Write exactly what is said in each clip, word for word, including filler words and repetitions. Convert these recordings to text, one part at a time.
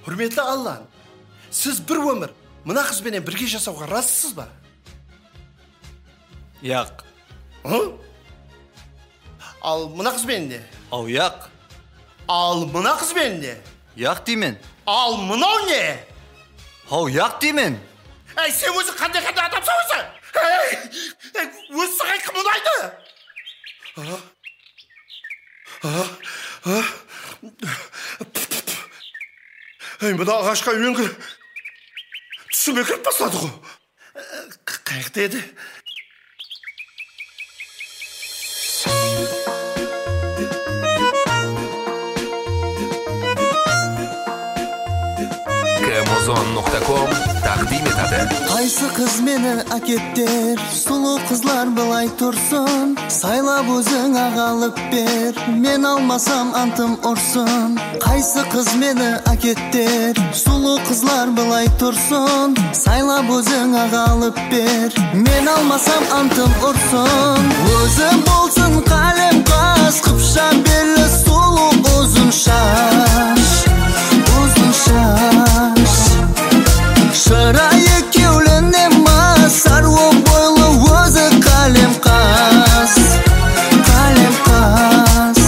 Құрметті Аллан, сіз бір өмір мына қызбенен бірге жасауға разысыз ба? Яқ. Ал мына қызбен де? Ау, яқ. Ал мына қызбен де? Яқ деймін. Ал мынау не? Ау, яқ деймін. Әй, сен өзі қандай-қандай адамсың өзі? Өзі саған кім ұнайды? Әй, мына ағашқа үйленгі түсіме кіріп бастады ғой. Қайықты еді? Amazon nokta com taqdim etadi. Qaysi qiz meni aketdir, sulu qizlar bilay tursin, saylab o'zing ag'alib ber, men almasam antim ursin. Qaysi qiz meni aketdir, sulu qizlar bilay tursin, saylab o'zing ag'alib ber, men almasam antim ursin. O'zim bo'lsin qalem qaz, qipsha belli sulu uzun shash, uzun shash. Şırayı kevlen emas, sarvo boylu o'zi qalem qaz, qalem qaz.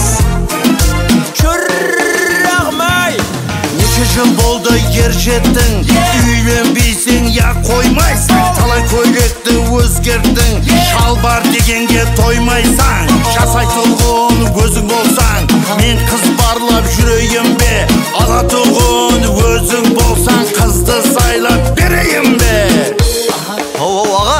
Çırrağmay! Neçe jıl bo'ldi yer jetding, uylenbeysen ya qo'ymaysan. Talay ko'ylakni o'zgartding, shalbar deganga to'ymaysan. Jasay to'lg'un o'zing bo'lsan, men qiz barlab yurayim be. Ala to'g'un o'zing bo'lsan, qizdi saylab berayim be. Ау, ау, аға.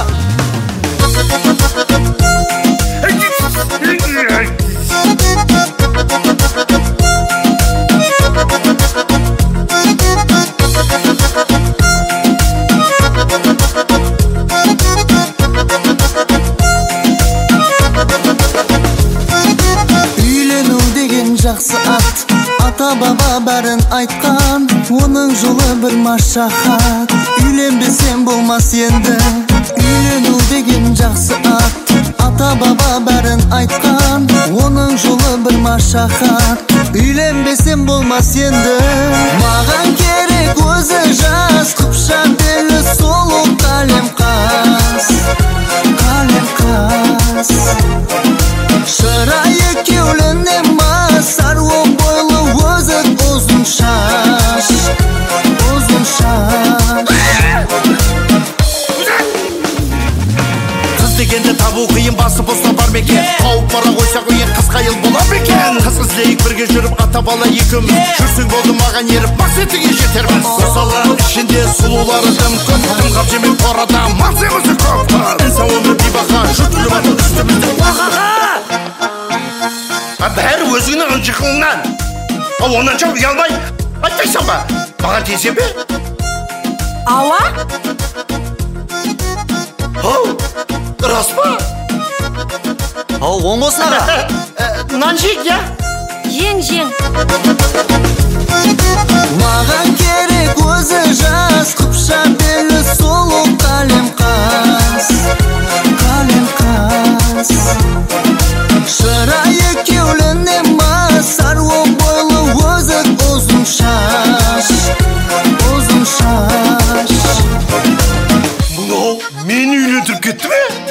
Үйлену деген жақсы ат, ата баба бәрін айтқан, оның жолы бір машахат. Үйленбесем болмас енді. Үйлену деген жақсы ат, ата баба бәрін айтқан, оның жолы бір машахат. Үйленбесем болмас енді. Маған керек өзі жас, қыпша белі сұлу қалем қаз, қалем қаз. Şırayı kevlen emas, sarvo boylu o'zi uzun shash, uzun shash. Қыз дегенде табу қиын, басы босна бар мекен. Тауып бара қойсақ үйен қысқа ел бола бекен. Қыз іздейік бірге жүріп ата бала екеуміз, жүрсің болды маған еріп мақсатыңа жетерміз. Осалар ішінде сұлулары дым көп, тым қап жемек қорада маңсымызы көп. Инсан өмір бейбақа, жұтылып атын үстімізді уақаға. Бәрі өзіңнің ынжықыңнан. Ал онан жау ұялмай айтпайсың ба? Маған тисе бе? Ала? Ау, рас па? Ау, оң болсын аға. Нан жейік, я? Жең, жең. Маған керек өзі жас, қыпша белі сұлу қалем қаз, қалем қаз. Şırayı kevlen emas, sarvo boylu o'zi uzun shash, uzun shash. Bunu meni үйлендіріп кетті ме?